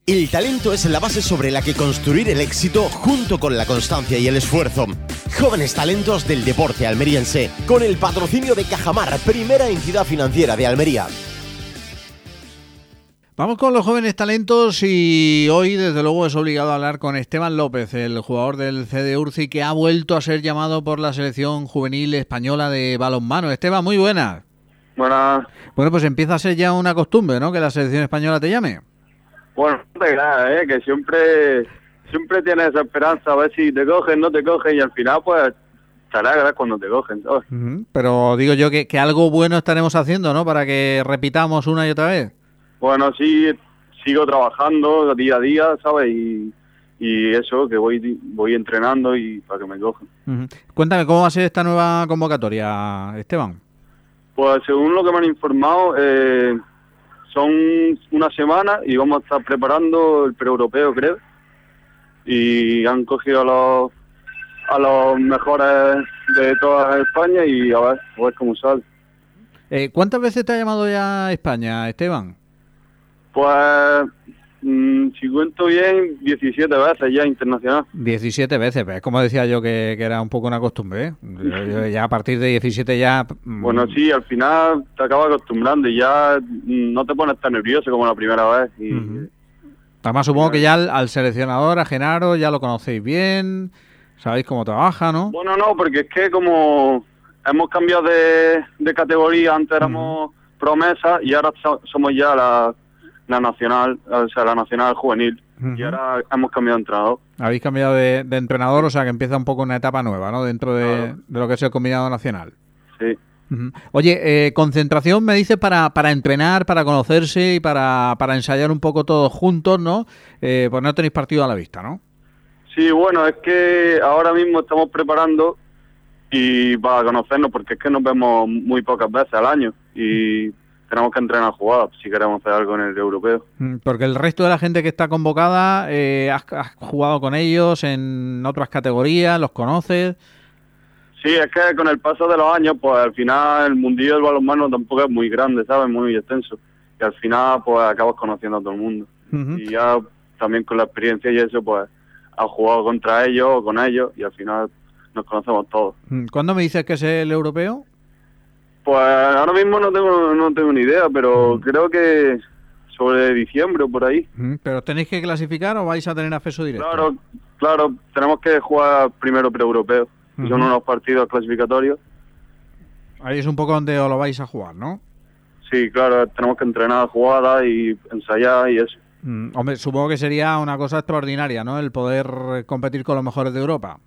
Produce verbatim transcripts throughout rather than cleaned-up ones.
El talento es la base sobre la que construir el éxito junto con la constancia y el esfuerzo. Jóvenes talentos del deporte almeriense, con el patrocinio de Cajamar, primera entidad financiera de Almería. Vamos con los jóvenes talentos y hoy desde luego es obligado a hablar con Esteban López, el jugador del C D Urci que ha vuelto a ser llamado por la selección juvenil española de balonmano. Esteban, muy buenas. Buenas. Bueno, pues empieza a ser ya una costumbre, ¿no?, que la selección española te llame. Bueno, no te creas, ¿eh? Que siempre siempre tienes esa esperanza a ver si te cogen, no te cogen y al final pues te alegras cuando te cogen, ¿sabes? Uh-huh. Pero digo yo que, que algo bueno estaremos haciendo, ¿no?, para que repitamos una y otra vez. Bueno, sí, sigo trabajando día a día, ¿sabes? Y, y eso, que voy voy entrenando y para que me cojan. Uh-huh. Cuéntame, ¿cómo va a ser esta nueva convocatoria, Esteban? Pues según lo que me han informado, eh, son una semana y vamos a estar preparando el pre-europeo, creo. Y han cogido a los, a los mejores de toda España y a ver, a ver cómo sale. Eh, ¿Cuántas veces te ha llamado ya España, Esteban? Pues, mmm, si cuento bien, diecisiete veces ya internacional. diecisiete veces, pues como decía yo que, que era un poco una costumbre, ¿eh? Ya a partir de diecisiete ya... Bueno, sí, al final te acabas acostumbrando y ya no te pones tan nervioso como la primera vez. Y... Uh-huh. Además supongo que ya al, al seleccionador, a Genaro, ya lo conocéis bien, sabéis cómo trabaja, ¿no? Bueno, no, porque es que como hemos cambiado de, de categoría, antes éramos uh-huh. promesa y ahora so, somos ya la... la nacional, o sea, la nacional juvenil, uh-huh. y ahora hemos cambiado de entrenador. Habéis cambiado de, de entrenador, o sea, que empieza un poco una etapa nueva, ¿no?, dentro de, claro. de lo que es el combinado nacional. Sí. Uh-huh. Oye, eh, concentración me dice para, para entrenar, para conocerse y para, para ensayar un poco todos juntos, ¿no? Eh, pues no tenéis partido a la vista, ¿no? Sí, bueno, es que ahora mismo estamos preparando y para conocernos, porque es que nos vemos muy pocas veces al año y... tenemos que entrenar jugadas si queremos hacer algo en el europeo. Porque el resto de la gente que está convocada, eh, ¿has, has jugado con ellos en otras categorías? ¿Los conoces? Sí, es que con el paso de los años, pues al final el mundillo del balonmano tampoco es muy grande, ¿sabes? Muy extenso. Y al final, pues acabas conociendo a todo el mundo. Uh-huh. Y ya también con la experiencia y eso, pues has jugado contra ellos o con ellos y al final nos conocemos todos. ¿Cuándo me dices que es el europeo? Pues ahora mismo no tengo no tengo ni idea, pero mm. creo que sobre diciembre o por ahí. Mm, ¿Pero tenéis que clasificar o vais a tener acceso directo? Claro, claro, tenemos que jugar primero pre-europeo, uh-huh. son unos partidos clasificatorios. Ahí es un poco donde os lo vais a jugar, ¿no? Sí, claro, tenemos que entrenar jugadas y ensayar y eso. Mm, hombre, supongo que sería una cosa extraordinaria, ¿no?, el poder competir con los mejores de Europa.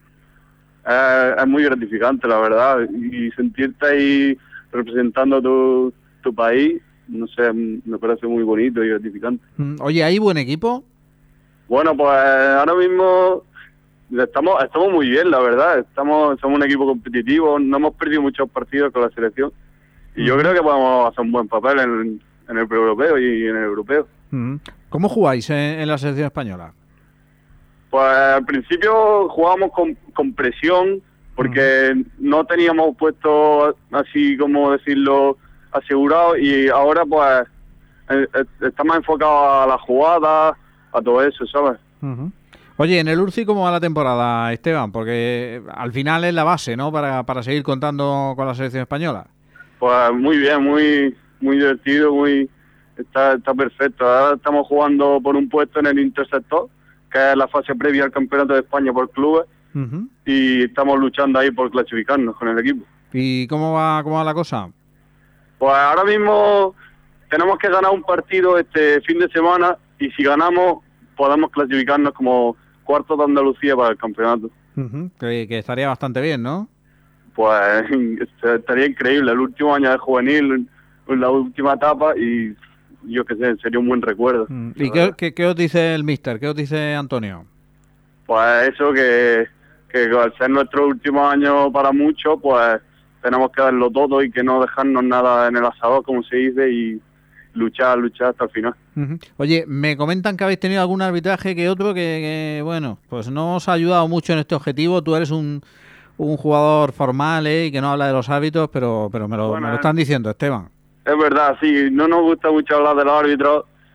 Eh, es muy gratificante, la verdad, y sentirte ahí representando tu, tu país, no sé, me parece muy bonito y gratificante. Oye, ¿hay buen equipo? Bueno, pues ahora mismo estamos estamos muy bien, la verdad. Estamos somos un equipo competitivo, no hemos perdido muchos partidos con la selección y uh-huh. yo creo que podemos hacer un buen papel en, en el pre-europeo y en el europeo. Uh-huh. ¿Cómo jugáis en, en la selección española? Pues al principio jugábamos con, con presión, porque uh-huh. no teníamos puesto así como decirlo asegurado y ahora pues eh, estamos enfocados a la jugada, a todo eso, ¿sabes? Uh-huh. Oye, en el Urci, ¿cómo va la temporada, Esteban? Porque al final es la base, ¿no?, para, para seguir contando con la selección española. Pues muy bien, muy muy divertido, muy está está perfecto. Ahora estamos jugando por un puesto en el intersector, que es la fase previa al Campeonato de España por clubes. Uh-huh. Y estamos luchando ahí por clasificarnos con el equipo. ¿Y cómo va cómo va la cosa? Pues ahora mismo tenemos que ganar un partido este fin de semana y si ganamos podemos clasificarnos como cuarto de Andalucía para el campeonato. Uh-huh. que, que estaría bastante bien, ¿no? Pues estaría increíble, el último año de juvenil, la última etapa y yo qué sé, sería un buen recuerdo. Uh-huh. ¿Y qué, qué, qué os dice el míster? ¿Qué os dice Antonio? Pues eso, que que al ser nuestro último año para muchos, pues tenemos que darlo todo y que no dejarnos nada en el asador, como se dice, y luchar, luchar hasta el final. Uh-huh. Oye, me comentan que habéis tenido algún arbitraje que otro que, que, bueno, pues no os ha ayudado mucho en este objetivo. Tú eres un, un jugador formal, ¿eh?, y que no habla de los árbitros, pero pero me lo, bueno, me lo están diciendo, Esteban. Es verdad, sí, no nos gusta mucho hablar de los árbitros,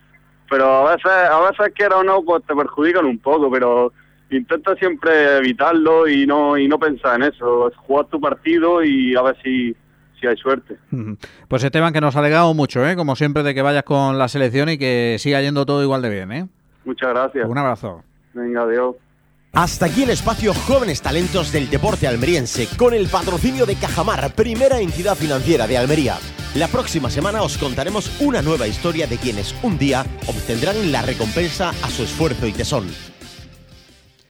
pero a veces, a veces quiera o no, pues te perjudican un poco, pero intenta siempre evitarlo y no y no pensar en eso, jugar tu partido y a ver si, si hay suerte. Pues Esteban, que nos ha alegrado mucho, ¿eh? Como siempre, de que vayas con la selección y que siga yendo todo igual de bien, ¿eh? Muchas gracias. Un abrazo. Venga, adiós. Hasta aquí el espacio Jóvenes Talentos del Deporte Almeriense, con el patrocinio de Cajamar, primera entidad financiera de Almería. La próxima semana os contaremos una nueva historia de quienes un día obtendrán la recompensa a su esfuerzo y tesón.